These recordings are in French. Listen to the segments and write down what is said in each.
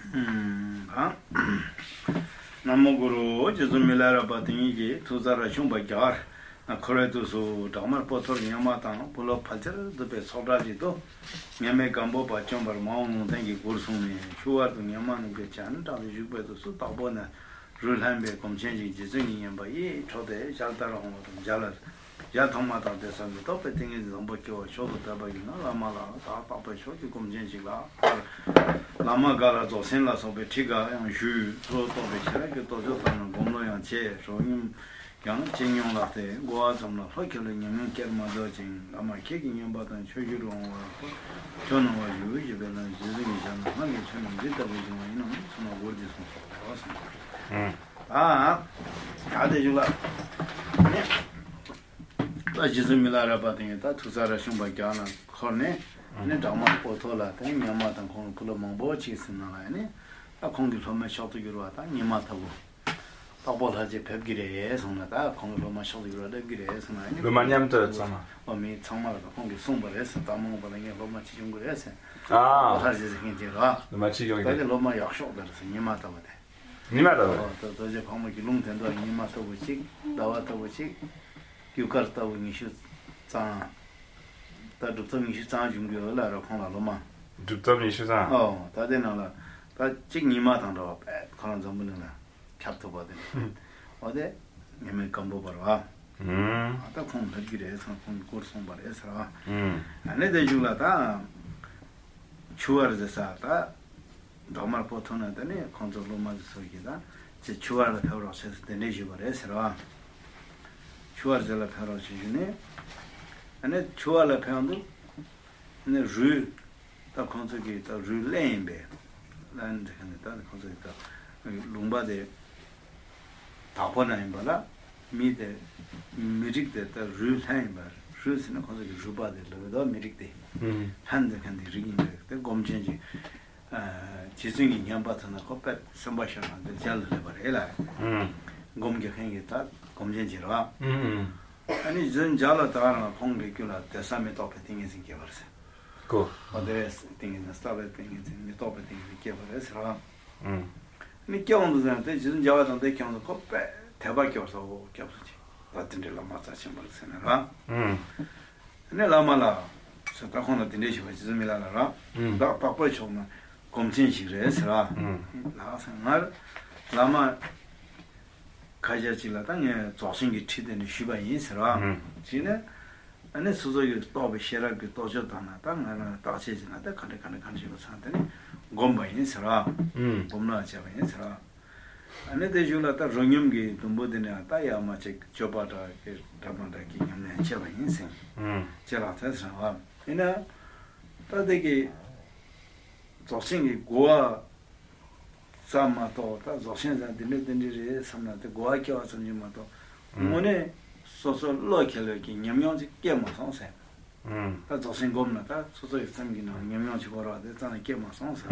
Namoguru, Jizumila Batingi, Tuzara Shumbajar, a Koretusu, Damar Potor Yamatan, Pulo Pater, the best Sobrajito, Yame Gambo, Chamber Mount, thank you, Kursumi, Shuar to Yaman Gachan, Jubetu, Tabona, Rulhambe, come changing Jizuni and Baye, Chode, Jaltaron, Jalas, Jatomata, the Sun, the top thing is on Bokyo, Shotabayina, Lamala, Papa Shoti, come changing Lama Gala, Senla, Sobetiga, and Shu, Tobichak, Tojotan, Gono, Che, showing young Chinyon Latte, Goa, some of Hockling, and Kerma Dodging, Lama kicking your button, show you don't work. John was usually using each other, honey, Channel, did the vision, you know, some word is how did you laugh? Just a Milara Bating, that was Sarah Shumbagana, Horne. Ne dama potola ta nyama ta kon kulo mongbo chi sinala ne a kon gi thoma shot gi ro ta nyama ta bu ta bo la je pheb gi re song na ta kon gi ma shot gi ro de gi re song na ne le maniam te tsama o mi tsama la kon gi song ba re sa ta mo ba ne lo ma chi jung re sa ta je kin je ra le ma chi gi ta lo ma ya shot da sa nyama ta ba de nyama ta to je phom gi lung ten do nyama ta bu chi da wa ta bu chi kyu kar ta bu ni shu tsa 다 독점이 시장 중교라로 콩라로마 독점이 시장 다되나라 다 직니마 당도 그런 전문이나 캡터 받은 어디 님의 감보 봐라 아까 콩 들기래 해서 콩 고르송 말해서 안에 대중라다 추월해서다 정말 보통하더니 컨트롤만 소리다 제 추월을 배우러 해서 내지 버려서 추월을 배우러 주네 ane chua la phayandu ane ru ta khonso ki ta ru lembe lan de kan ta khonso ki ta lumba de tapo na imba la mi de mirik de ta ru lemba ru sina khonso ki ruba de lo da mirik de han de kan de rigin de gomchen ji jisungi nyamba ta na ko pa samba sha na de jal le bare la gomge khen ta gomchen ji ra 아니 전 잘하다가 공개교라 대사메 토페 띵이지 개버서. 고. 어데스 띵이나 스타베 띵이지 토페 띵이지 개버서. 니 겨운도한테 전 잘하던데 겨운도 코페 대박이어서 겹지. 같은데 라마자 심벌스나. 네 라마라. 저가코나 딘데시 버지미라라. 다 빠빠초나 검진식래서. 나서날 라마 가자질라 땅에 조신기 치되는 시바이 있어라. 지네 안에 수저기 또베 셔라기 도저다나 땅나 다시지나다 칸에 간식을 산다니 곰바이 있어라. 곰나 잡아 있어라. 안에 대중라다 롱염기 돈보드네 따야마체 조바다 담만다 기념네 잡아 있어. 제라타서 이나 따데기 조신기 고아 사마토 다 조신자 딘딘디리 삼나데 고아키 와서님마토 뭐네 소소 로켈기 냠냠지 깨마 선세 다 조신 겁나다 소소 있음기나 냠냠지 걸어야 되잖아 깨마 선세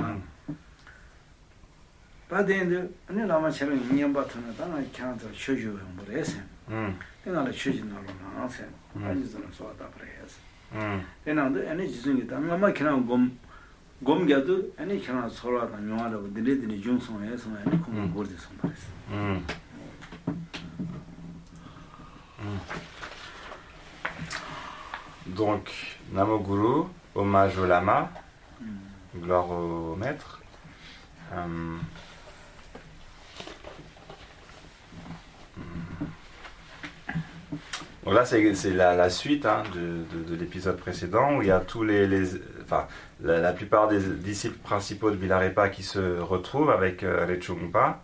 바데인데 아니 라마처럼 인연 같은 거다 캬한테 쉬어줘 뭐래서 내가 쉬지나로 나서 아니잖아 소다 그래서 내가도 아니 지중이 당가마 그냥 곰게도 아니 그냥 서로가 용하라고 들리더니 중성에서 아니 공부 버리서 말했어. Donc Namoguru, hommage au lama, gloire au maître. Bon, là, c'est la suite de l'épisode précédent où il y a tous enfin, la plupart des disciples principaux de Milarepa qui se retrouvent avec Rechungpa.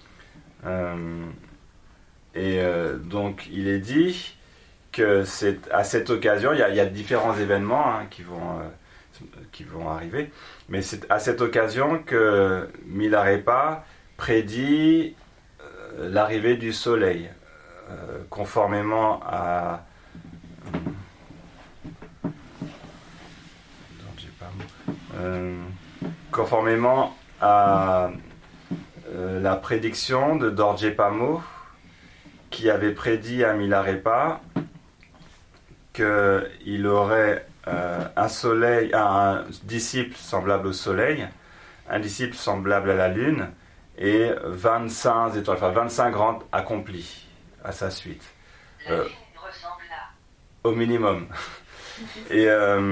Donc, il est dit que c'est à cette occasion, il y a différents événements qui vont arriver, mais c'est à cette occasion que Milarepa prédit l'arrivée du soleil. Conformément à la prédiction de Dorje Pamo qui avait prédit à Milarepa qu'il aurait un disciple semblable au soleil un disciple semblable à la lune et 25 étoiles, enfin 25 grands accomplis à sa suite. La lune ressemble à... Au minimum. Et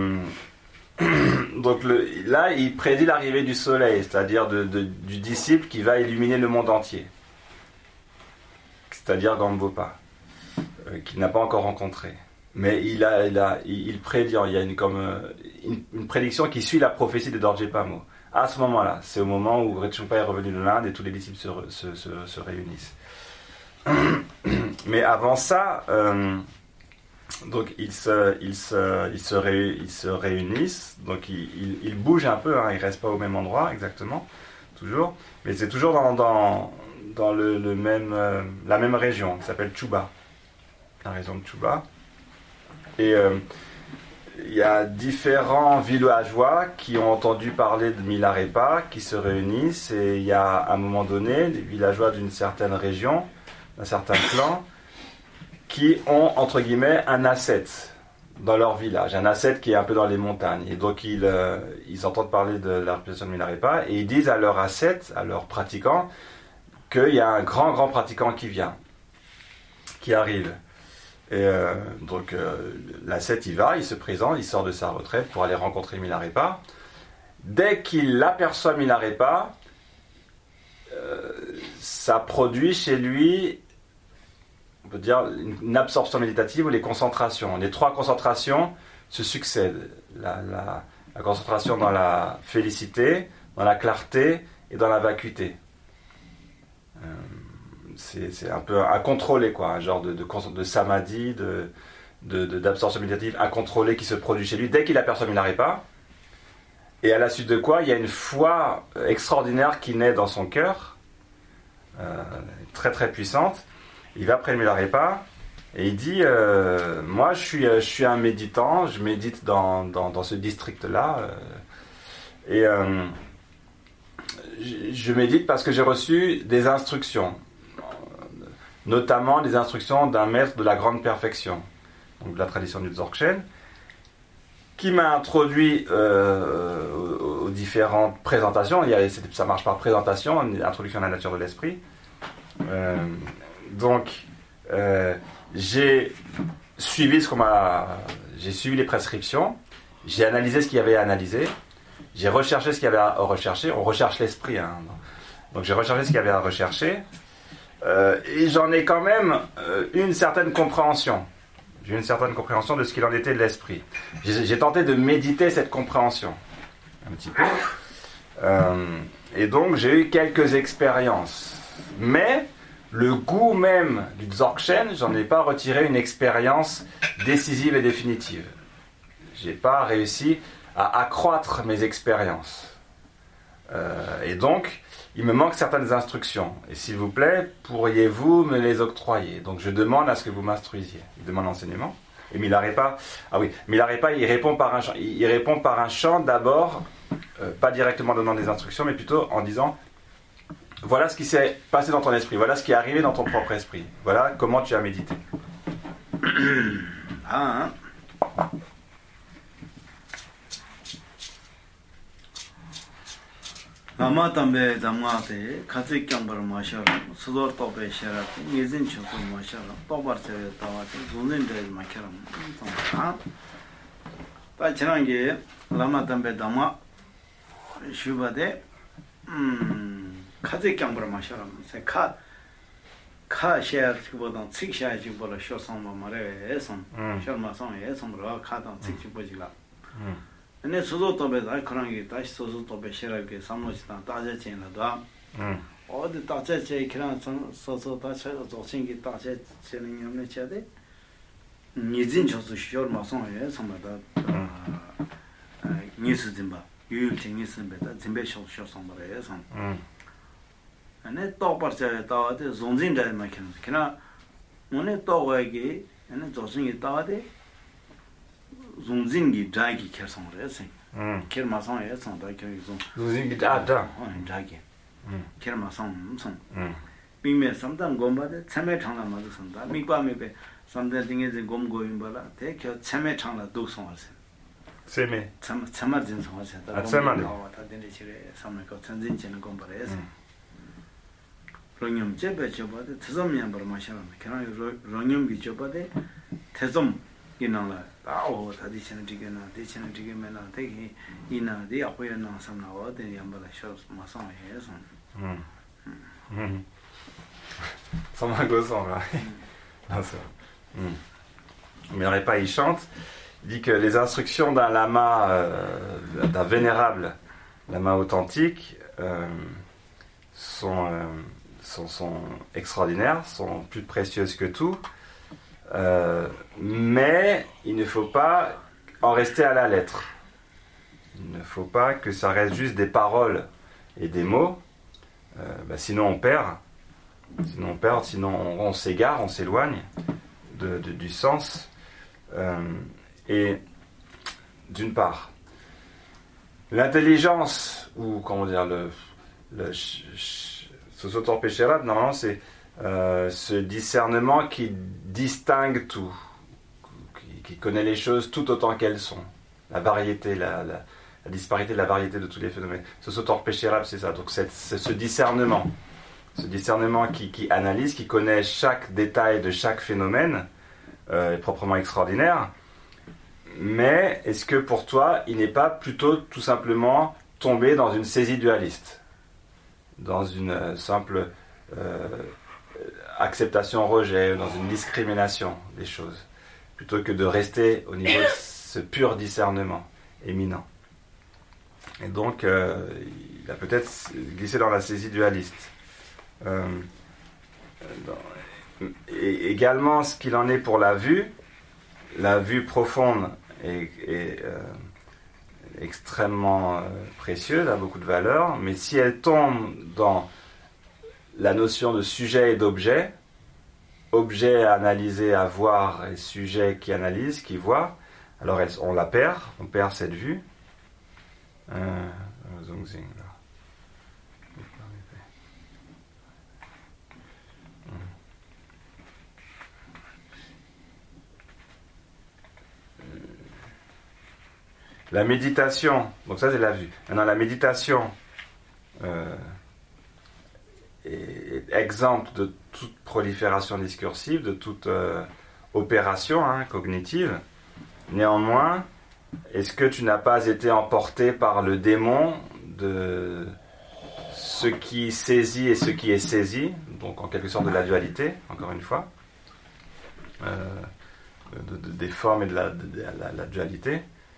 donc là, il prédit l'arrivée du soleil, c'est-à-dire du disciple qui va illuminer le monde entier. C'est-à-dire Gampopa, qu'il n'a pas encore rencontré. Mais il prédit, il y a une prédiction qui suit la prophétie de Dorje Pamo. À ce moment-là, c'est au moment où Rinpoche est revenu de l'Inde et tous les disciples se réunissent. Mais avant ça, donc ils se réunissent, donc ils bougent un peu, hein, ils ne restent pas au même endroit exactement, toujours, mais c'est toujours dans la même région, qui s'appelle Chuba, la région de Chuba. Et il y a différents villageois qui ont entendu parler de Milarepa, qui se réunissent, et il y a à un moment donné des villageois d'une certaine région, d'un certain clan, qui ont, entre guillemets, un ascète dans leur village, un ascète qui est un peu dans les montagnes. Et donc ils entendent parler de la réputation de Milarepa, et ils disent à leur ascète, à leurs pratiquants, qu'il y a un grand pratiquant qui vient, qui arrive. Et donc l'ascète y va, il se présente, il sort de sa retraite pour aller rencontrer Milarepa. Dès qu'il aperçoit Milarepa, ça produit chez lui, on peut dire, une absorption méditative ou les concentrations. Les trois concentrations se succèdent. La concentration dans la félicité, dans la clarté et dans la vacuité. C'est un peu incontrôlé, quoi, un genre de samadhi, d'absorption méditative incontrôlée qui se produit chez lui dès qu'il aperçoit Milarepa. Et à la suite de quoi, il y a une foi extraordinaire qui naît dans son cœur, très très puissante. Il va près de Milarepa et il dit moi je suis un méditant, je médite dans ce district-là et je médite parce que j'ai reçu des instructions, notamment des instructions d'un maître de la grande perfection, donc de la tradition du Dzogchen, qui m'a introduit aux différentes présentations. Ça marche par présentation, une introduction à la nature de l'esprit. Donc, j'ai suivi les prescriptions, j'ai analysé ce qu'il y avait à analyser, j'ai recherché ce qu'il y avait à rechercher. On recherche l'esprit, hein. Donc j'ai recherché ce qu'il y avait à rechercher, et j'en ai quand même une certaine compréhension. J'ai une certaine compréhension de ce qu'il en était de l'esprit. J'ai tenté de méditer cette compréhension, un petit peu. Et donc j'ai eu quelques expériences. Mais le goût même du Dzogchen, j'en ai pas retiré une expérience décisive et définitive. J'ai pas réussi à accroître mes expériences. Et donc, il me manque certaines instructions. Et s'il vous plaît, pourriez-vous me les octroyer? Donc je demande à ce que vous m'instruisiez. Il demande l'enseignement. Et Milarepa, il répond par un chant d'abord, pas directement donnant des instructions, mais plutôt en disant: voilà ce qui s'est passé dans ton esprit, voilà ce qui est arrivé dans ton propre esprit, voilà comment tu as médité. Mama tambe damate khatse kyambar mashar sudor tobe sharat yezin chosu mashar tobar chave tawate zunin de makaram ta ta chanange lama tambe dama shubade khatse kyambar mashar se kha share bodan sik share bola shosan mare eson sharma son eson ro kha dan sik bojila 네 소소토베 다크랑이 다시 소소토베 셔라게 삼모시다 다제체나다 어디 다제체 키랑 소소 다체 조신기 다제체는 염내 쳐데 니진 저수 쇼마송에 삼마다 니스진바 유일ting 니스베다 진베 쇼송바에 삼 네 또버체 다데 존진데 마킨 키나 오네 또와게 네 조신기 다데 zonzingi dragi kerson resen kermason yeson da kerson zonzingi da dragi kermason son bime samdan gomba de chame changla ma son da mikpa mebe samdan dinge je gom goim bala te kyo chame changla dok son resen S'aimer. 참아진 상황에서 참아네. 다들 지레 삼매고 전진지는 공부해서 롱념 제배줘봐도 태좀면 버마셔는 그냥 롱념 비줘봐도 태좀 이나라 아오 다디치는 지게나 대치는 지게면은 되게 이나디 앞에는 삼나와 되는 양발에 쇼 마상해서 Sans main gossant, là. Mais Repa, il chante, il dit que les instructions d'un lama, d'un vénérable lama authentique, sont extraordinaires, sont plus précieuses que tout, mais il ne faut pas en rester à la lettre. Il ne faut pas que ça reste juste des paroles et des mots, sinon on perd. Sinon on s'égare, on s'éloigne du sens. Et d'une part, l'intelligence, ou comment dire, ce Sotorpeshera, normalement c'est ce discernement qui distingue tout, qui connaît les choses tout autant qu'elles sont, la variété, la disparité de la variété de tous les phénomènes. Ce Sotorpeshera, c'est ça, donc c'est ce discernement. Ce discernement qui analyse, qui connaît chaque détail de chaque phénomène, est proprement extraordinaire. Mais est-ce que pour toi, il n'est pas plutôt tout simplement tombé dans une saisie dualiste, dans une simple acceptation-rejet, dans une discrimination des choses, plutôt que de rester au niveau de ce pur discernement éminent? Et donc, il a peut-être glissé dans la saisie dualiste. Et également ce qu'il en est pour la vue profonde est extrêmement précieuse, a beaucoup de valeur, mais si elle tombe dans la notion de sujet et d'objet, objet à analyser, à voir, et sujet qui analyse, qui voit, alors on perd cette vue. La méditation, donc ça c'est la vue. Maintenant la méditation est exempte de toute prolifération discursive, de toute opération cognitive. Néanmoins, est-ce que tu n'as pas été emporté par le démon de ce qui saisit et ce qui est saisi, donc en quelque sorte de la dualité, encore une fois, des formes et de la dualité?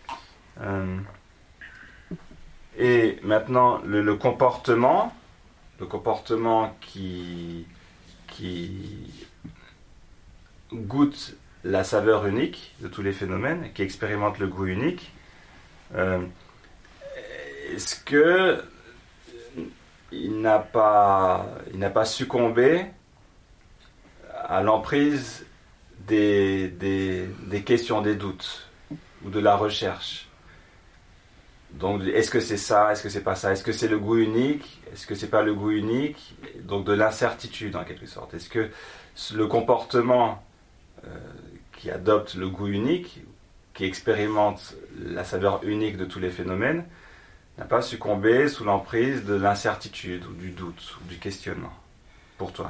Et maintenant le comportement qui goûte la saveur unique de tous les phénomènes, qui expérimente le goût unique, est-ce que il n'a pas succombé à l'emprise des questions, des doutes ou de la recherche? Donc, est-ce que c'est ça? Est-ce que c'est pas ça? Est-ce que c'est le goût unique? Est-ce que c'est pas le goût unique? Donc, de l'incertitude, en quelque sorte. Est-ce que le comportement qui adopte le goût unique, qui expérimente la saveur unique de tous les phénomènes, n'a pas succombé sous l'emprise de l'incertitude, ou du doute, ou du questionnement, pour toi?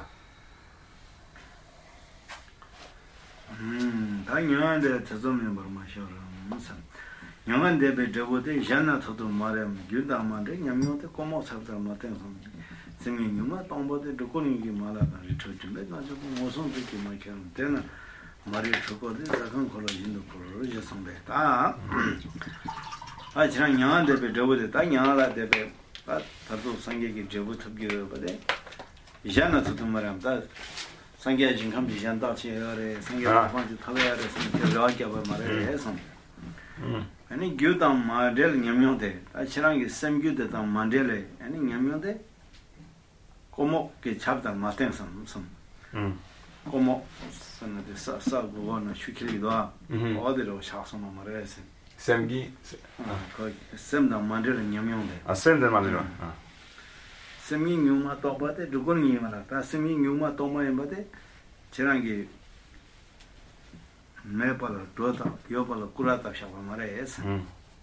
Nyaman debe jabode jana thodo marem gyuda mande nyamyote komo sabda maten som semi nyuma tombode dokoni gi mala ka richojume na jo moson de ki makan tena mari chokode zakan kholo jindo kholo je sombe ta a jira nyaman debe jabode ta nyala debe ta thodo sange gi jabu thobgi bade jana thodo marem ta sange jin kam ji jan da che yare sange ba ji thawe yare sange ra kya ba mare he som 아니 교담 마델 냠뇽데 아치랑이 샘규데 담 만델레 아니 냠뇽데 고목게 잡다 마텐섬 섬 고목 선데 사사고나 슈킬리도 어디로 샤소마 마레스 샘기 거 샘다 만델 냠뇽데 샘데 만델 샘이 뇽마 또바데 두고니 마라 다 샘이 뇽마 또마에바데 치랑이 매발로 도다 요발로 꾸라다 샤바 말해서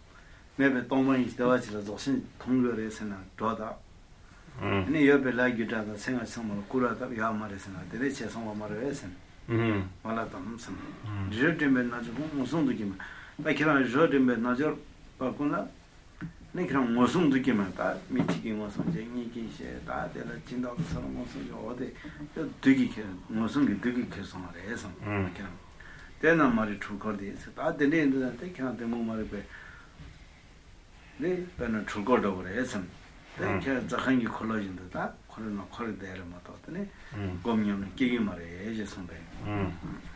maybe Tongman is the watch the Zosin Tongares and Doda. And you be like you done the singer some Kurata Yamaris and the Riches some of Mares and Malatam. Jodim and Najum to him. Like Jodim and Najor Bakuna. Nikram Mosum to Kimata, Michigan was on Jenny, that the Chinda Solomon or the Dugi Mosum Dugi Kerson. Then I'm married to Cordis. At the end, they can't the moment. They been to God over Essen. They can't the hanging college into that, Colonel Corridor Matotene, Gomium, Gigimare, ages on them.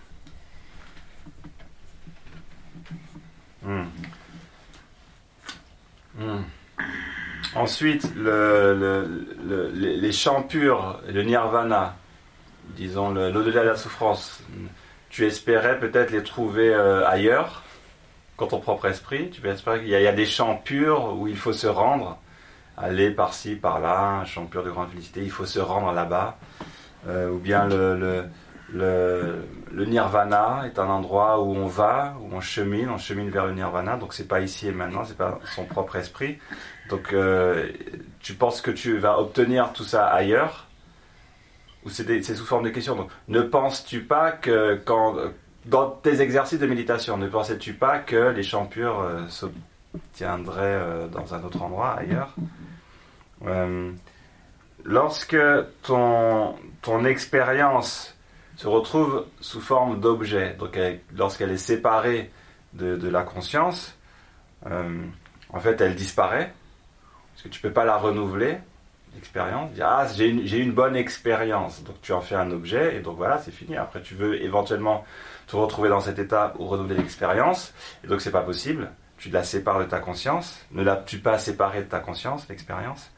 Ensuite, les chants purs, le nirvana, disons l'au-delà de la souffrance, tu espérais peut-être les trouver ailleurs, quand ton propre esprit, tu peux espérer qu'il y a des chants purs où il faut se rendre, aller par-ci, par-là, un chant pur de grande félicité, il faut se rendre là-bas, ou bien le nirvana est un endroit où on va, où on chemine vers le nirvana, donc c'est pas ici et maintenant, c'est pas son propre esprit. Donc tu penses que tu vas obtenir tout ça ailleurs, ou c'est sous forme de question. Donc ne penses-tu pas que dans tes exercices de méditation, ne pensais-tu pas que les chants purs s'obtiendraient dans un autre endroit ailleurs? Lorsque ton expérience se retrouve sous forme d'objet, donc lorsqu'elle est séparée de la conscience, en fait elle disparaît, parce que tu ne peux pas la renouveler, l'expérience, dire « Ah, j'ai eu une bonne expérience », donc tu en fais un objet, et donc voilà, c'est fini. Après tu veux éventuellement te retrouver dans cet état ou renouveler l'expérience, et donc c'est pas possible, tu la sépares de ta conscience, ne l'as-tu pas séparée de ta conscience, l'expérience,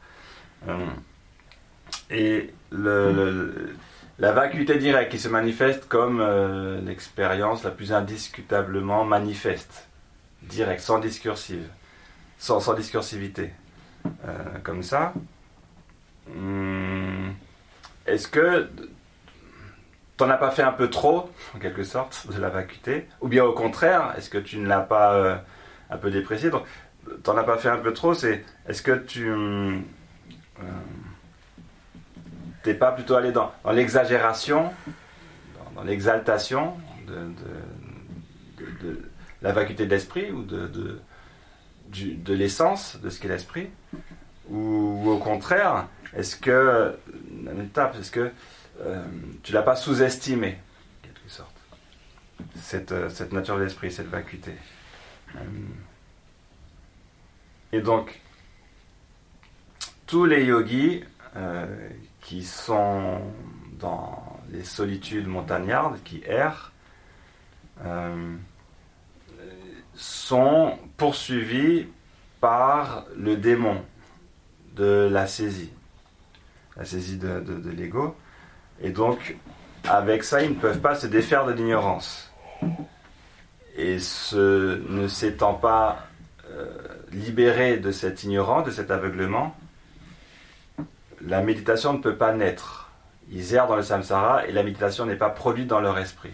et la vacuité directe qui se manifeste comme l'expérience la plus indiscutablement manifeste, directe, sans discursivité, comme ça. Est-ce que t'en as pas fait un peu trop, en quelque sorte, de la vacuité, ou bien au contraire, est-ce que tu ne l'as pas un peu déprécié? Donc, t'en as pas fait un peu trop, est-ce que tu t'es pas plutôt allé dans l'exagération, dans l'exaltation de la vacuité de l'esprit, ou de l'essence de ce qu'est l'esprit, ou au contraire, est-ce que tu l'as pas sous-estimé, en quelque sorte, cette nature de l'esprit, cette vacuité. Et donc, tous les yogis qui sont dans les solitudes montagnardes, qui errent, sont poursuivis par le démon de la saisie de l'ego, et donc avec ça ils ne peuvent pas se défaire de l'ignorance, et ne s'étant pas libérés de cette ignorance, de cet aveuglement, la méditation ne peut pas naître. Ils errent dans le samsara et la méditation n'est pas produite dans leur esprit.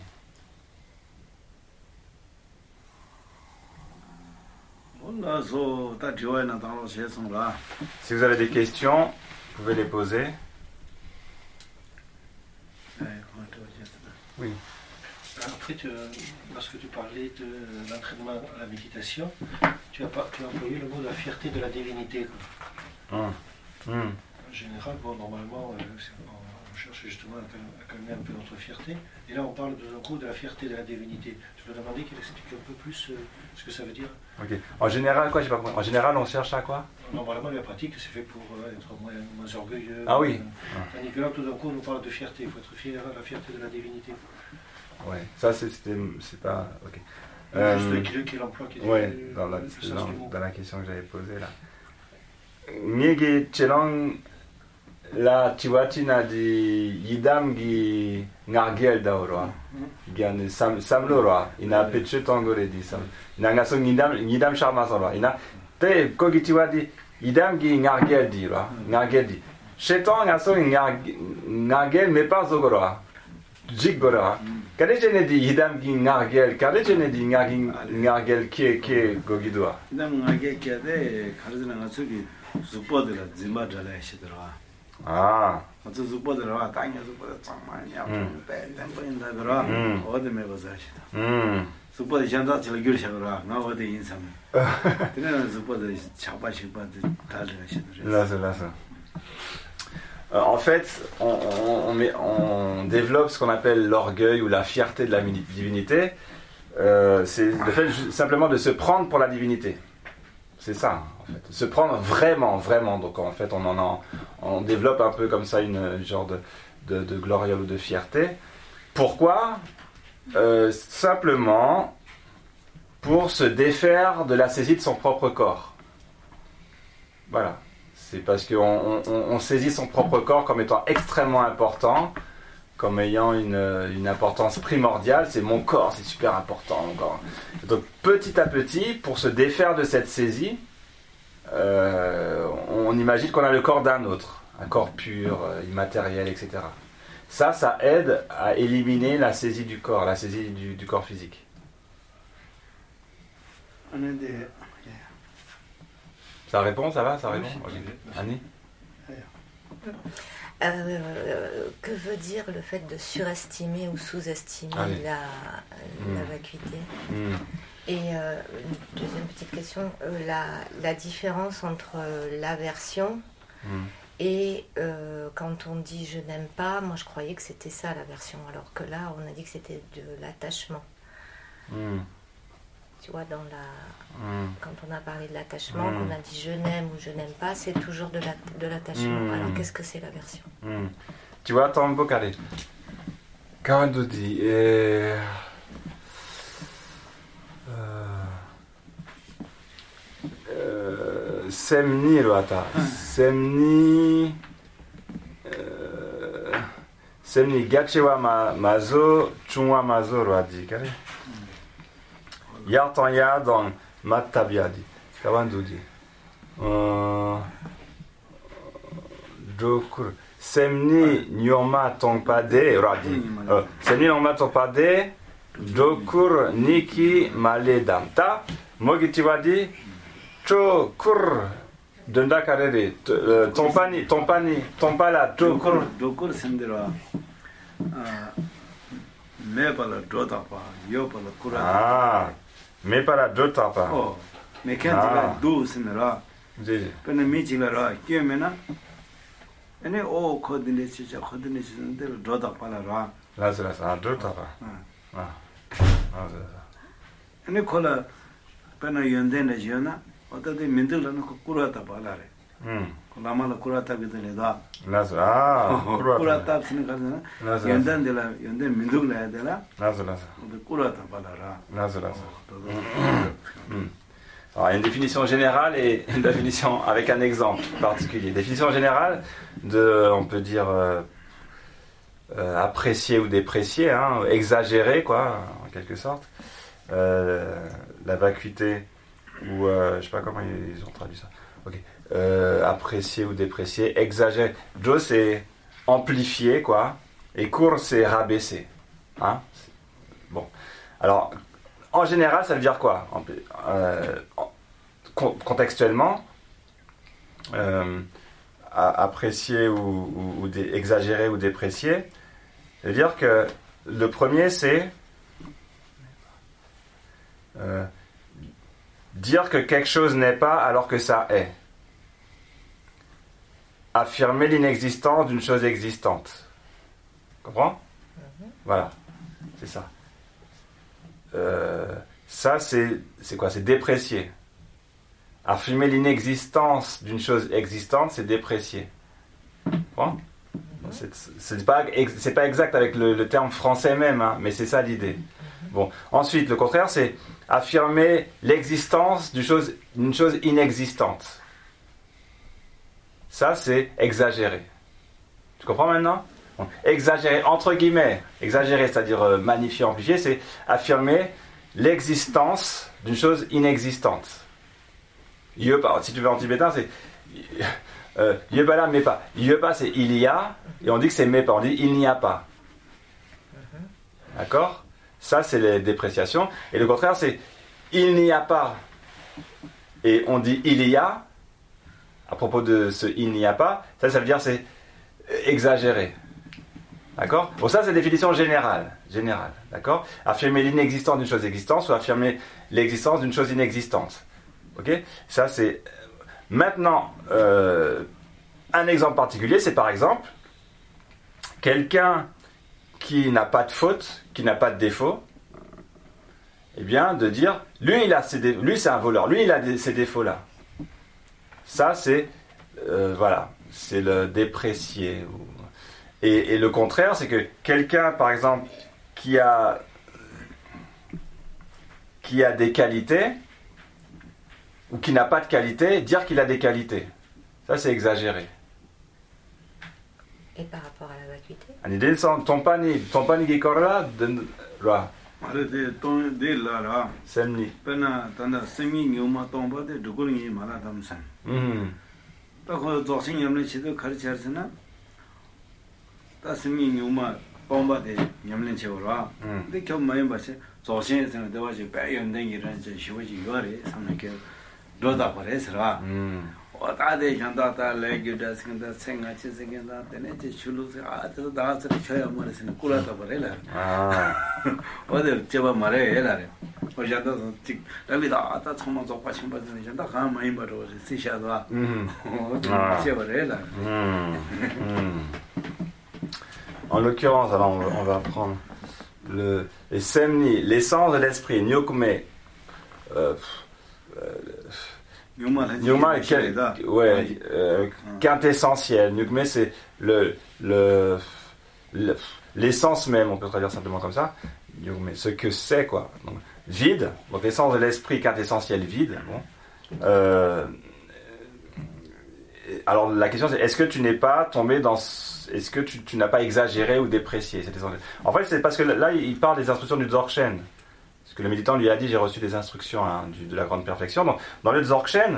Si vous avez des questions, vous pouvez les poser. Oui. Après, lorsque tu parlais de l'entraînement à la méditation, tu as employé le mot de la fierté de la divinité. En général, normalement, on cherche justement à calmer un peu notre fierté. Et là, on parle d'un coup de la fierté de la divinité. Je peux demander qu'elle explique un peu plus ce que ça veut dire. Ok. En général, quoi, j'ai pas compris. En général, on cherche à quoi? Normalement, la pratique, c'est fait pour être moins orgueilleux. Ah oui. Tandis que là, tout d'un coup, on nous parle de fierté. Il faut être fier de la fierté de la divinité. Ouais, ça c'est pas... Ok. Juste quel emploi qui est dans la question que j'avais posée là. Nyegi chelong la chiwatina di yidam gi ngargel dauro. Gian samloro ina peche tongore di sam. Nanga so yidam sharma solo. Ina te kogi chiwadi yidam gi ngargel di ro. Ngargel di. Sheton ngaso ngargel me pas zogoro. Jigoro. Kade jene di hidam gi ngargel, kade jene di ngargel ke gogidoa. Hidam ngargel ke de karzina ngatsugi zupodela zimba jala shidra. Ah. Matsu zupodela tanya zupodela tsamanya pe tempo inda bra ode me bazashida. Zupodela janda chila gyurshagra nga ode insam. Tena zupodela chapa chipa talga shidra. Là. En fait, on développe ce qu'on appelle l'orgueil ou la fierté de la divinité. C'est le fait simplement de se prendre pour la divinité. C'est ça, en fait. Se prendre vraiment. Donc, en fait, on développe un peu comme ça une genre de gloriole ou de fierté. Pourquoi simplement pour se défaire de la saisie de son propre corps. Voilà. C'est parce qu'on saisit son propre corps comme étant extrêmement important, comme ayant une importance primordiale. C'est mon corps, c'est super important. Mon corps. Donc petit à petit, pour se défaire de cette saisie, on imagine qu'on a le corps d'un autre, un corps pur, immatériel, etc. Ça aide à éliminer la saisie du corps, la saisie du corps physique. Ça répond, ça va, ça répond. Annie ? Que veut dire le fait de surestimer ou sous-estimer la vacuité ? Et une deuxième petite question, la différence entre l'aversion et quand on dit je n'aime pas, moi je croyais que c'était ça l'aversion, alors que là on a dit que c'était de l'attachement. Tu vois, quand on a parlé de l'attachement, qu'on a dit je n'aime ou je n'aime pas, c'est toujours de l'attachement. Alors qu'est-ce que c'est l'aversion ? Tu vois, attends un peu carré. Quand on dit semni roata, semni gachewa mazo, chunwa mazo roadi carré. Yartan ya dans Matabiadi. Kawandudi. Jokur. Semni nyoma tongpade radi. Semni nyoma tongpade Jokur niki maledamta. Mogitiwadi. Chokur. Denda karere. Tompala Jokur sendera. Me pala dotapa, yo pala kura. Ah, me pala dotapa. Oh, me kentila do sinera. G. Pene mi chila kye mena. Ene o khodine chicha de dotapa la ra. Las dotapa. Ah. Ene kola pena yondene jona, otade mindula no kura ta pala re. Lama la kura ta bidele da. Las kura ta sine kadana. Yonden de la yonden mindula de la. Las. De kura ta pala ra. Las. Alors, il y a une définition générale et une définition avec un exemple particulier. Définition générale on peut dire apprécier ou déprécier, exagérer quoi, en quelque sorte. La vacuité ou je sais pas comment ils ont traduit ça. Ok. Apprécier ou déprécier, exagérer. Joe c'est amplifier quoi, et court c'est rabaisser. Bon. Alors en général, ça veut dire quoi contextuellement, apprécier ou exagérer ou déprécier, ça veut dire que le premier c'est dire que quelque chose n'est pas alors que ça est. Affirmer l'inexistence d'une chose existante. Comprends ? Voilà, c'est ça. Ça, c'est quoi ? C'est déprécier. Affirmer l'inexistence d'une chose existante, c'est déprécier. Bon ? C'est pas exact avec le terme français même, mais c'est ça l'idée. Bon. Ensuite, le contraire, c'est affirmer l'existence d'une chose inexistante. Ça, c'est exagérer. Tu comprends maintenant ? Bon. Exagérer, entre guillemets, exagérer, c'est-à-dire magnifier, amplifier, c'est affirmer l'existence d'une chose inexistante. Si tu veux en tibétain, c'est Yebala mais pas. Yeba c'est il y a, et on dit que c'est mais pas, on dit il n'y a pas. D'accord? Ça, c'est les dépréciations. Et le contraire, c'est il n'y a pas. Et on dit il y a. À propos de ce il n'y a pas, ça veut dire c'est exagéré. D'accord? Bon, ça, c'est la définition générale. D'accord? Affirmer l'inexistence d'une chose existante ou affirmer l'existence d'une chose inexistante. Ok? Ça, c'est. Maintenant, un exemple particulier, c'est par exemple quelqu'un qui n'a pas de faute, qui n'a pas de défaut, eh bien, de dire lui, lui, c'est un voleur, lui, il a ces défauts-là. Ça, c'est. Voilà. C'est le déprécier. Et le contraire, c'est que quelqu'un, par exemple, qui a des qualités, ou qui n'a pas de qualité, dire qu'il a des qualités. Ça, c'est exagéré. Et par rapport à la vacuité? Tompani gikorla ra. Semni. Pena tanda semi nyuma tomba de duguringi mala damsan. Ta ko dosin yamne chido kharicharsana. Ta semi nyuma tomba de yamne chewra. De kyo mai bache dosin sana de bache ba yondengi ran je shiwaji yore samnake doda paresra. 어다데 현다다 레규다 생다 생아치 생긴다 되네지 줄루세 아저 다서 쳐야 말에서는 꿀하다 버려라 어디 제가 말해 해라래 어제도 직 라비다 아다 정말 저 빠신 버전이 현다 가 많이 버려 시샤도 제버래라 En l'occurrence, alors on va prendre les semni, l'essence de l'esprit, nyokme. Nyuma est quintessentiel. Nyukme, c'est l'essence même, on peut traduire simplement comme ça. Nyukme, ce que c'est, quoi. Donc, vide, donc l'essence de l'esprit quintessentiel vide. Bon. Alors la question c'est, est-ce que tu n'es pas tombé dans... Est-ce que tu n'as pas exagéré ou déprécié cette essence? En fait, c'est parce que là, il parle des instructions du Dzogchen. Parce que le méditant lui a dit, j'ai reçu des instructions de la grande perfection. Donc, dans le Dzogchen,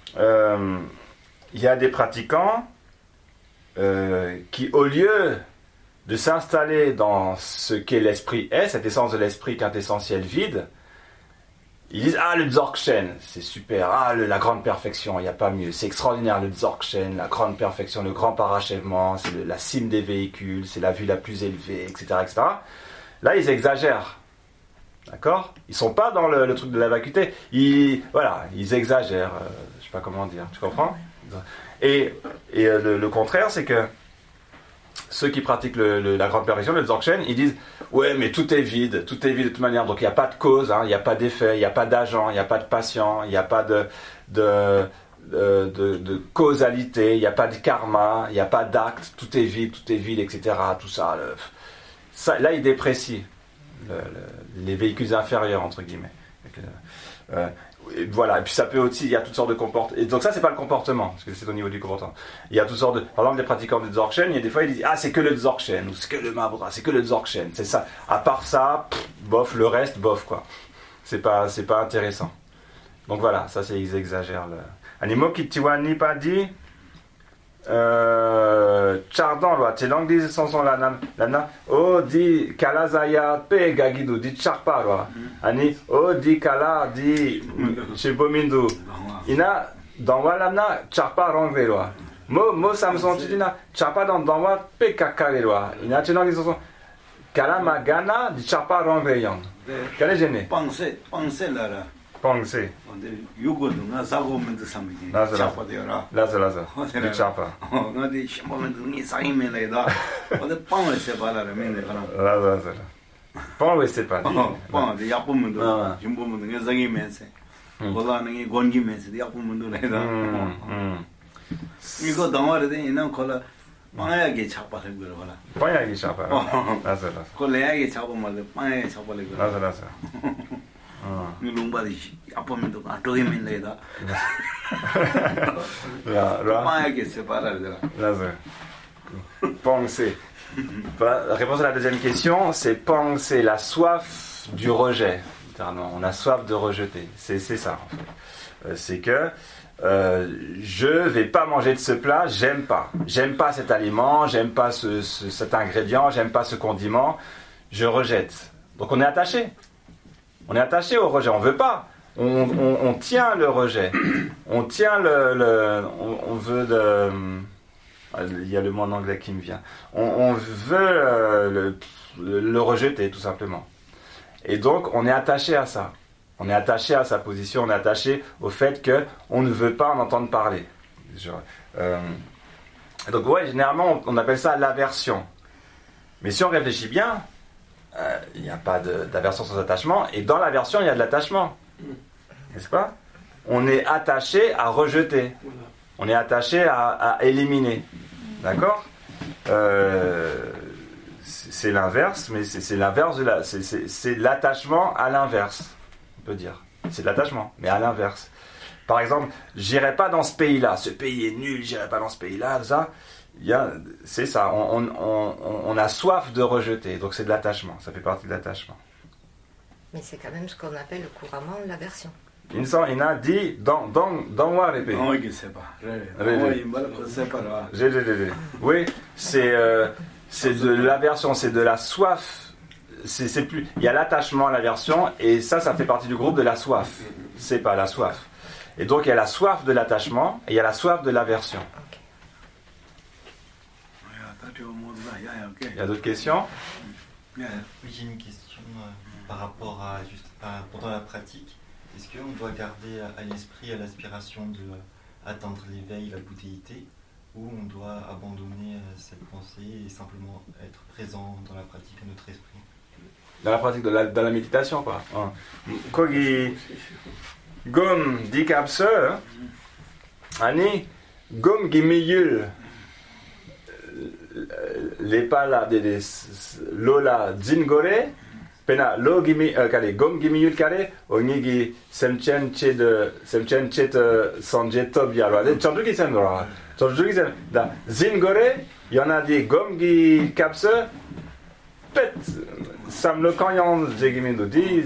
il y a des pratiquants qui, au lieu de s'installer dans ce qu'est l'esprit est, cette essence de l'esprit quintessentiel vide, ils disent, ah, le Dzogchen, c'est super, ah, la grande perfection, il n'y a pas mieux, c'est extraordinaire le Dzogchen, la grande perfection, le grand parachèvement, c'est la cime des véhicules, c'est la vue la plus élevée, etc., etc. Là, ils exagèrent. D'accord? Ils sont pas dans le truc de la vacuité. Ils exagèrent. Je sais pas comment dire. Tu comprends? Et le contraire, c'est que ceux qui pratiquent la grande perfection, le Dzogchen, ils disent ouais, mais tout est vide de toute manière. Donc il n'y a pas de cause, il n'y a pas d'effet, il n'y a pas d'agent, il n'y a pas de patient, il n'y a pas de causalité, il n'y a pas de karma, il n'y a pas d'acte. Tout est vide, etc. Tout ça. Là, ils déprécient. Les véhicules inférieurs entre guillemets. Voilà, et puis ça peut aussi, il y a toutes sortes de comportements. Et donc ça c'est pas le comportement, parce que c'est au niveau du comportement. Il y a toutes sortes de, par exemple des pratiquants du Dzogchen, il y a des fois ils disent ah c'est que le Dzogchen ou c'est que le Mahabodha, c'est que le Dzogchen, c'est ça. À part ça, bof, le reste bof quoi. C'est pas intéressant. Donc voilà, ça c'est ils exagèrent. Animo kitiwani pas dit. Chardon loi tes langues disent sans lana o di kalazaya pe gagidu di charpa loi ani o di kala di chebomindu ina dans walamna charpa rangve loi mo samson tudina charpa dans wa pe kakare loi ina tes langues disent sans kala magana di charpa rangve yang kale gêné pensez là pensez yugodu na zagomendu samiki chapa deora laza di chapa na di shimomendu ni saime leda ode pang se bala re mende kana laza pang se pa pang de yapomendu jimbomendu ni zagi mense bola ni gongi mense de yapomendu leda 이거 덩어리데 이는 콜라 빵야게 잡아서 그러 봐라 빵야게 잡아 라자 콜레야게 잡으면 빵야게 잡아래 그러 라자 이 롱바디 아빠면도 아토이면 내다 빵야게 세파라더라 라자 penser. La réponse à la deuxième question, c'est penser, la soif du rejet. On a soif de rejeter. C'est ça, en fait. C'est que je vais pas manger de ce plat, j'aime pas cet aliment, j'aime pas cet ingrédient, j'aime pas ce condiment, je rejette. Donc on est attaché. On est attaché au rejet, on ne veut pas. On tient le rejet. On tient on veut il y a le mot en anglais qui me vient. On veut le rejeter, tout simplement. Et donc, on est attaché à ça. On est attaché à sa position, on est attaché au fait qu'on ne veut pas en entendre parler. Donc, ouais, généralement, on appelle ça l'aversion. Mais si on réfléchit bien, il n'y a pas d'aversion sans attachement. Et dans l'aversion, il y a de l'attachement. N'est-ce pas? On est attaché à rejeter. On est attaché à éliminer. D'accord? C'est l'inverse, mais c'est l'inverse c'est l'attachement à l'inverse, on peut dire. C'est de l'attachement, mais à l'inverse. Par exemple, j'irai pas dans ce pays-là. Ce pays est nul, j'irai pas dans ce pays-là. Ça, c'est ça. On a soif de rejeter, donc c'est de l'attachement. Ça fait partie de l'attachement. Mais c'est quand même ce qu'on appelle couramment l'aversion. Insan ina dit dans moi répé. Non, il sait pas. Oui, c'est de l'aversion, c'est de la soif. C'est plus. Il y a l'attachement à l'aversion et ça fait partie du groupe de la soif. C'est pas la soif. Et donc il y a la soif de l'attachement et il y a la soif de l'aversion. Il y a d'autres questions? Oui, j'ai une question par rapport à pendant la pratique. Est-ce qu'on doit garder à l'esprit, à l'aspiration de atteindre l'éveil, la bouddhéité, ou on doit abandonner cette pensée et simplement être présent dans la pratique de notre esprit? Dans la pratique, dans la méditation, quoi. Kogi gom dikapse, ani gom gimiyul lepala de lola dzingore. Pena lo gimi kare gom gimiyul kare onigi semchen che de sanje tob yaro de chanduki semra chanduki sem da zingore yana di gom gi kapse pet samlo kanyan jegimi do di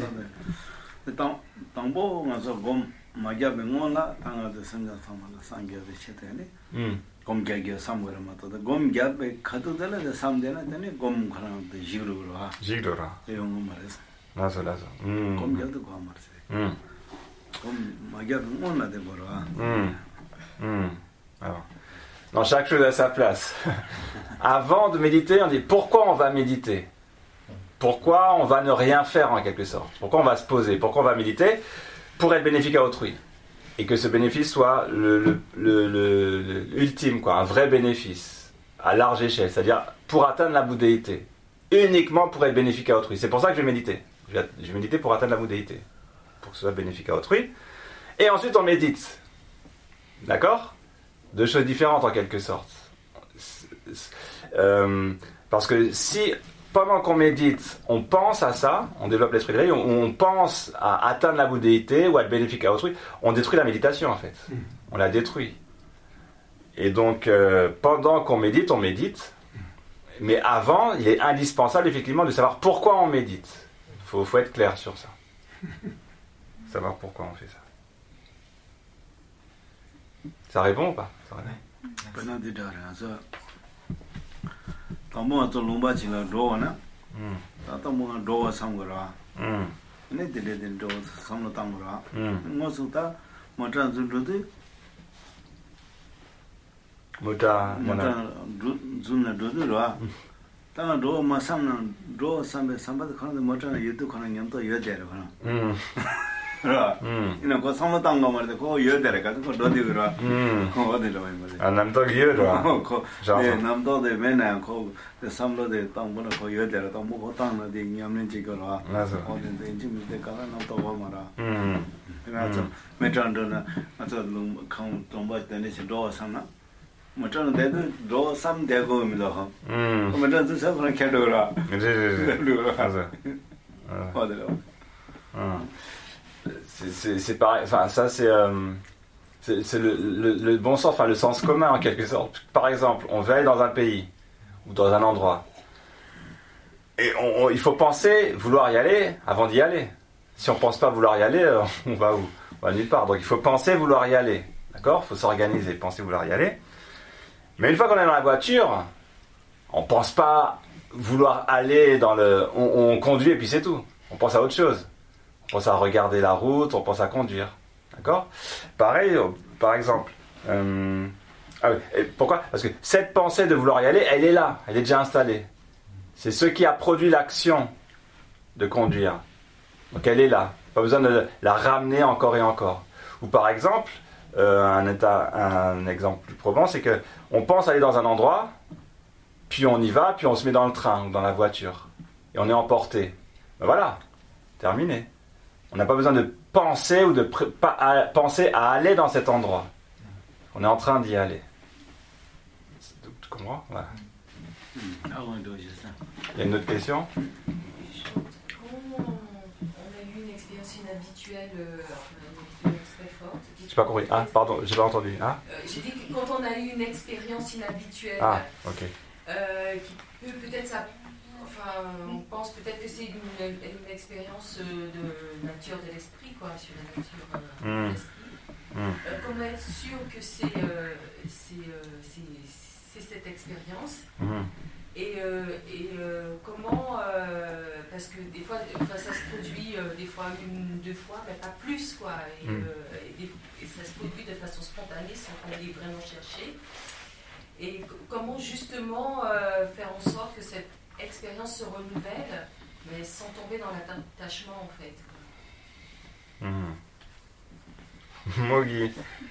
tambo ngaso gom magya bengona tanga de semja samala sangya de chetene gom gyagya samgora mato da gom gyabbe khatu dela de samdena tene gom khana de jigro jigro eong mares naso gom gyadu ko marse gom magya bengona de bora alors dans chaque chose à sa place. Avant de méditer, on dit pourquoi on va méditer? Pourquoi on va ne rien faire en quelque sorte? Pourquoi on va se poser? Pourquoi on va méditer? Pour être bénéfique à autrui. Et que ce bénéfice soit l'ultime, quoi, un vrai bénéfice, à large échelle, c'est-à-dire pour atteindre la bouddhéité, uniquement pour être bénéfique à autrui. C'est pour ça que je vais méditer. Je vais méditer pour atteindre la bouddhéité, pour que ce soit bénéfique à autrui. Et ensuite on médite. D'accord? Deux choses différentes en quelque sorte. Parce que si pendant qu'on médite, on pense à ça, on développe l'esprit de réveil, on pense à atteindre la bouddhéité ou à être bénéfique à autrui, on détruit la méditation en fait. On la détruit. Et donc, pendant qu'on médite, on médite. Mais avant, il est indispensable effectivement de savoir pourquoi on médite. Il faut être clair sur ça. Savoir pourquoi on fait ça. Ça répond ou pas? Ça répond. Tambo to lomba chinga do na tambo do samgora ne de do samno tamgora ngo suta mata zudu mata zunna do ro ta do ma samna do sambe samba khana mata yedu khana nyam to yede ro khana ina ko samno tamga marde ko yede re ka ko do di ro ko de lo mai namdo yero ko namdo de mena ko de samlo de tambo na ko yede re tambo ko tang de nyam ji ko ro ko de ji mi de ka na to ba mara ina so metran do na so lum khang tomba de ne do samna metran de do sam de go mi do ha ko metran so sa ke do ra c'est pareil, enfin ça c'est le bon sens, enfin le sens commun en quelque sorte. Par exemple, on va aller dans un pays ou dans un endroit et il faut penser vouloir y aller avant d'y aller. Si on pense pas vouloir y aller, on va où? On va nulle part. Donc il faut penser vouloir y aller, d'accord? Il faut s'organiser, penser vouloir y aller. Mais une fois qu'on est dans la voiture, on pense pas vouloir aller dans le... On conduit et puis c'est tout. On pense à autre chose. On pense à regarder la route, on pense à conduire. D'accord ? Pareil, par exemple... pourquoi ? Parce que cette pensée de vouloir y aller, elle est là, elle est déjà installée. C'est ce qui a produit l'action de conduire. Donc elle est là. Pas besoin de la ramener encore et encore. Ou par exemple, un exemple plus probant, c'est qu'on pense aller dans un endroit, puis on y va, puis on se met dans le train ou dans la voiture. Et on est emporté. Ben voilà, terminé. On n'a pas besoin de penser ou de penser à aller dans cet endroit. On est en train d'y aller. Tu comprends ? Voilà. Il y a une autre question ? On a eu une expérience inhabituelle, une expérience très forte. Je n'ai pas compris. Ah, pardon, j'ai pas entendu. Ah j'ai dit que quand on a eu une expérience inhabituelle, ok. qui peut peut-être ça. Enfin, on pense peut-être que c'est une expérience de nature de l'esprit, quoi, sur la nature de l'esprit. Comment être sûr que c'est cette expérience et comment parce que des fois ça se produit des fois une, deux fois, mais pas plus, quoi, et ça se produit de façon spontanée sans qu'on ait vraiment cherché. Et comment justement faire en sorte que cette expérience se renouvelle, mais sans tomber dans l'attachement, en fait. Mogi.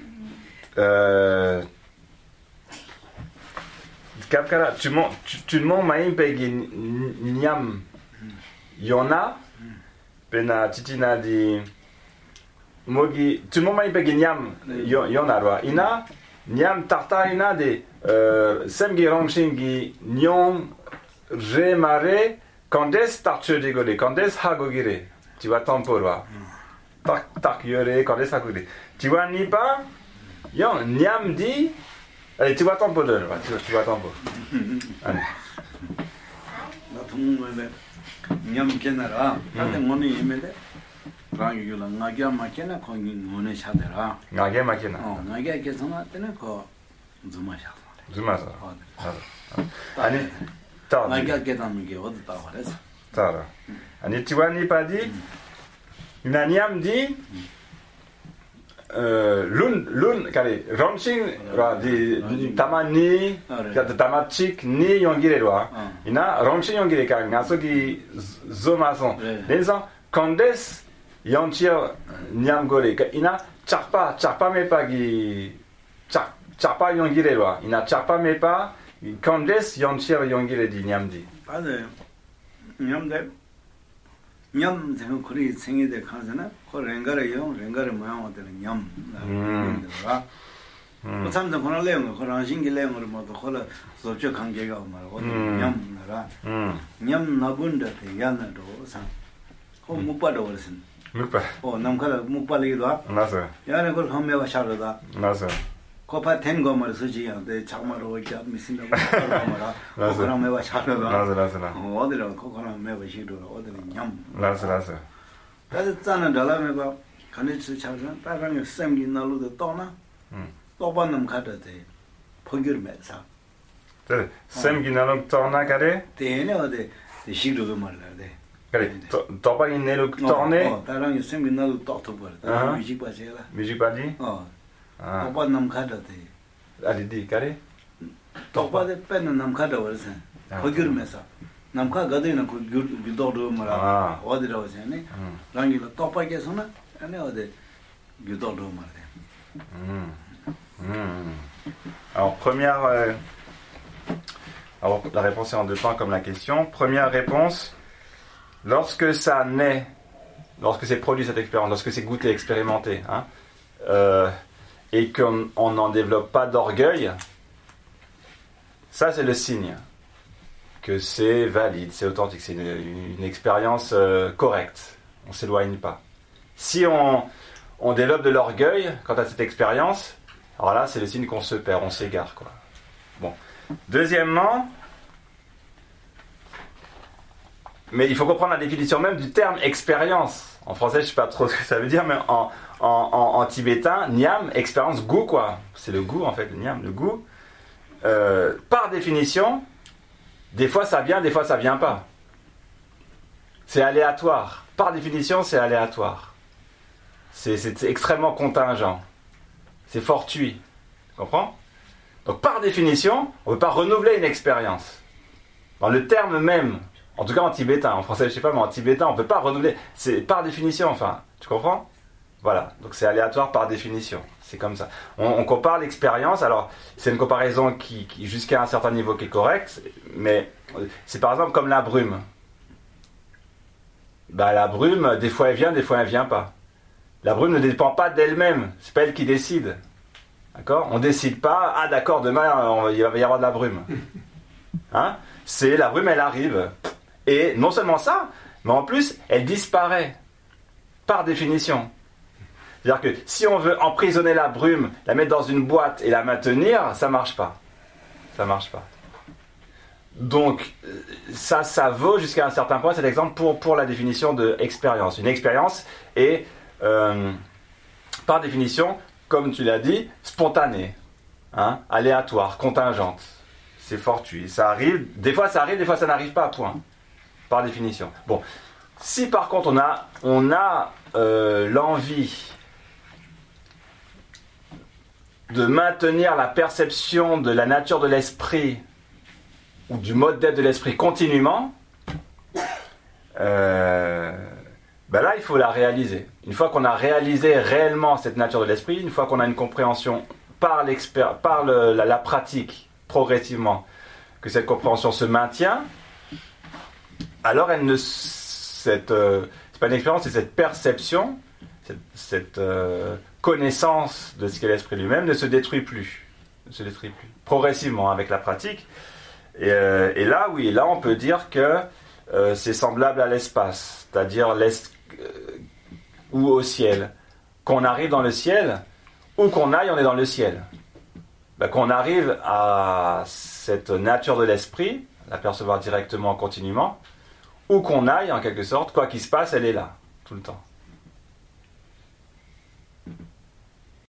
Kapkara, tu m'as pegi nyam yona pena titina di Mogi, tu m'as pegi nyam yona rwa ina nyam tarta ina de semgi rongshingi nyon remare kandes tarche digole kandes hagogire tu vois tempo rwa tak yore kandes hagogire tu vois ni pas yon nyam di. Allez, tu vois ton pot de tu vois ton pot. Allez. Nyam kenara, tate ngoni yemede. Rangi yula ngagya makena ko ngone shadera. Ngagya makena. Ngagya kesana tene ko zuma sha. Zuma sa. Ani ta. Ngagya ketam ge od ta hores. Ta. Ani tu vois ni pas dit. Une nyam dit lun kare ronsing ra di tamani tamachik ni yongire wa ina ronsing yongire ka ngasogi zomason denso kondes yonchir nyamgore ka ina chapa me pagi chapa yongire wa ina chapa me pa kondes yonchir yongire di nyamdi ade nyamde 냠 제가 그리 생이데 가잖아. 그 랭가래요. 랭가래 모양 어때는 냠. 나. 참도 그런 내용 그런 신기 내용을 모두 콜라 소적 관계가 말고 냠 나라. 냠 나본데 야나도 상. 못 봐도 그랬음. 못 봐. 남카라 못 봐리도. 맞아. 야네 그걸 함매가 샤르다. 맞아. 코파 된 거만 쓰지는데 장마로 이제 미신다고 말아. 그런 매와 샤르다. 맞아. 어디로 코코나 매와 시도로 어디로 냠. 맞아. 그래서 짜는 달라매가 간이치 차선 따라는 쌤기 나루도 떠나. 또 반놈 가다데. 포기르면서. 네. 쌤기 나루 떠나 가래? 대네 어디 시도도 말라데. 그래. 또 반이 내로 떠네. 따라는 쌤기 나루 떠도 버다. 뮤직 바제라. 뮤직 바디? 또 반놈 가다데. 알리디 가래? 또 반에 빼는 남 가다 버서. 포기르면서. 남카 가데는 그 유도도 말아. 어디로 오세네? 랑이로 또빠게서나 아니 어디 유도도 말아. Alors alors la réponse est en deux temps comme la question. Première réponse, lorsque ça naît, lorsque c'est produit cette expérience, lorsque c'est goûté, expérimenté, et qu'on n'en développe pas d'orgueil, ça c'est le signe que c'est valide, c'est authentique, c'est une expérience correcte. On ne s'éloigne pas. Si on développe de l'orgueil quant à cette expérience, alors là, c'est le signe qu'on se perd, on s'égare, quoi. Bon. Deuxièmement, mais il faut comprendre la définition même du terme expérience. En français, je ne sais pas trop ce que ça veut dire, mais en tibétain, nyam, expérience, goût, quoi. C'est le goût, en fait, le nyam, le goût. Par définition, Des fois ça vient, des fois ça vient pas. C'est aléatoire. Par définition, c'est aléatoire. C'est extrêmement contingent. C'est fortuit. Tu comprends? Donc par définition, on ne peut pas renouveler une expérience. Dans le terme même, en tout cas en tibétain, en français je sais pas, mais en tibétain on ne peut pas renouveler. C'est par définition, enfin, tu comprends? Voilà, donc c'est aléatoire par définition. C'est comme ça. On compare l'expérience, alors c'est une comparaison qui jusqu'à un certain niveau qui est correcte, mais c'est par exemple comme la brume. Bah, la brume, des fois elle vient, des fois elle vient pas. La brume ne dépend pas d'elle-même, c'est pas elle qui décide. D'accord? On décide pas, ah d'accord, demain il va y avoir de la brume. Hein? C'est la brume, elle arrive. Et non seulement ça, mais en plus, elle disparaît. Par définition. C'est-à-dire que si on veut emprisonner la brume, la mettre dans une boîte et la maintenir, ça marche pas. Ça marche pas. Donc, ça vaut jusqu'à un certain point, cet exemple, pour la définition d'expérience. Une expérience est, par définition, comme tu l'as dit, spontanée, hein, aléatoire, contingente. C'est fortuit. Ça arrive, des fois ça n'arrive pas, point. Par définition. Bon, si par contre on a l'envie de maintenir la perception de la nature de l'esprit ou du mode d'être de l'esprit continuellement, ben là il faut la réaliser. Une fois qu'on a réalisé réellement cette nature de l'esprit, une fois qu'on a une compréhension par la pratique progressivement, que cette compréhension se maintient, alors c'est pas une expérience, c'est cette perception, cette connaissance de ce qu'est l'esprit lui-même ne se détruit plus. Progressivement avec la pratique. Et là, oui, là on peut dire que c'est semblable à l'espace, c'est-à-dire ou au ciel. Qu'on arrive dans le ciel, où qu'on aille, on est dans le ciel. Ben, qu'on arrive à cette nature de l'esprit, la percevoir directement, continuellement, où qu'on aille, en quelque sorte, quoi qu'il se passe, elle est là, tout le temps.